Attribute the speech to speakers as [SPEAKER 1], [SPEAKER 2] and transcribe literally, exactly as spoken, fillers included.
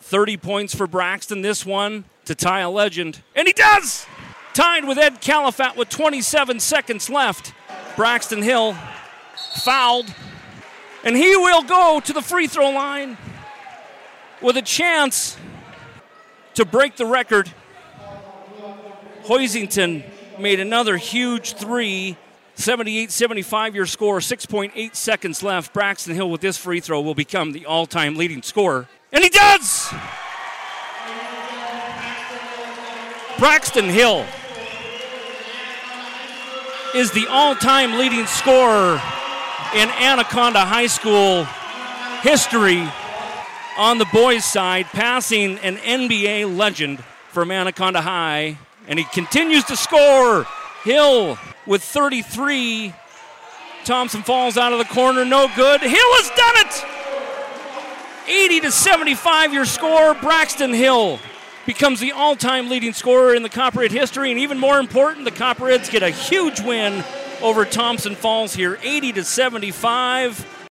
[SPEAKER 1] thirty points for Braxton, this one to tie a legend. And he does! Tied with Ed Califat with twenty-seven seconds left. Braxton Hill fouled. And he will go to the free throw line with a chance to break the record. Hoisington made another huge three. seventy-eight seventy-five your score, six point eight seconds left. Braxton Hill with this free throw will become the all-time leading scorer. And he does! Braxton Hill is the all-time leading scorer in Anaconda High School history on the boys' side, passing an N B A legend from Anaconda High. And he continues to score. Hill with thirty-three. Thompson Falls out of the corner, no good. Hill has done it! eighty to seventy-five your score. Braxton Hill becomes the all-time leading scorer in the Copperhead history, and even more important, the Copperheads get a huge win over Thompson Falls here, eighty to seventy-five.